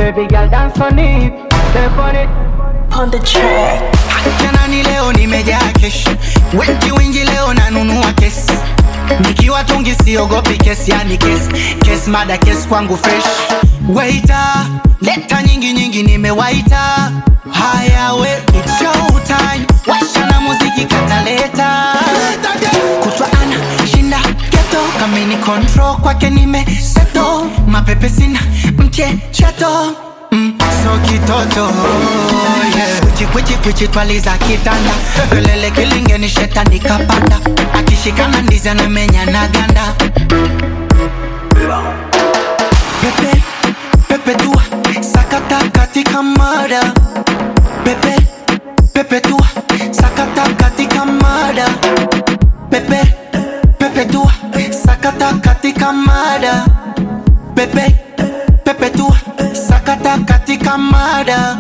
Baby girl dance on it, step on it. On the track. Jana ni leo nimejaa kesh, wengi leo nanunua kesi. Nikiwa tungi siogopi kesi, yani kesi mada kesi kwangu fresh. Waiter, leta nyingi nimewaita. Haya we, it's show time, washa na muziki kataleta. Kutwa ana, shinda, geto, kamini control kwake nimeseto. Mapepe sina, mchecheto, so kitoto, yeah. Kwichi twaliza kitanda. Kelele kilinge ni shetani kapanda. Akishikana ndizi anamenya na ganda. Pepe tua, sakata katika mada. Pepe tua, sakata katika mada. Pepe tua, sakata katika mada. Pepe tua, sakata katika mada.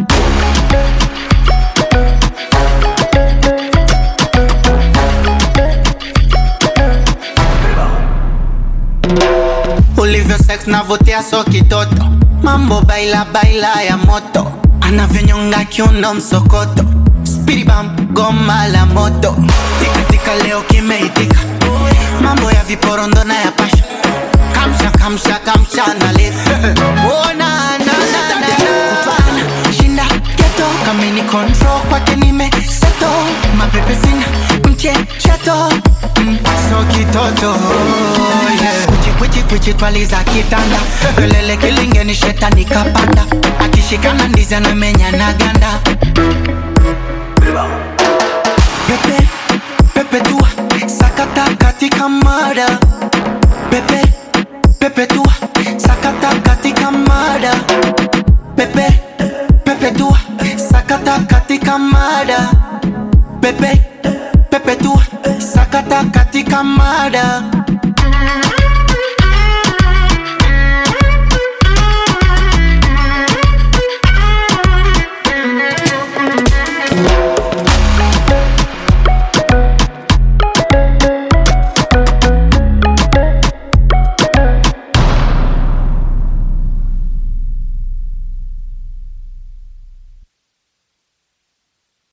Ulivyo sex navutia so kitoto. Mambo baila ya moto. Anavyonyonga kiuno msokoto. Speedy bump goma la moto. Tika leo kimeitika. Mambo ya viporondo na ya pasha. Kamsha na lefu. Oh na Kutwana, shinda, geto, kamini control kwake nimeseto. Mapepe sina, mchecheto, so kitoto, yeah. Kwichi twaliza kitanda. Kelele kilinge ni shetani kapanda. Akishikana ndizi anamenya na ganda. Pepe tua, sakata katika mada. Pepe tua, sakata katika mada. Pepe tua, sakata katika mada. Pepe tua, sakata katika mada.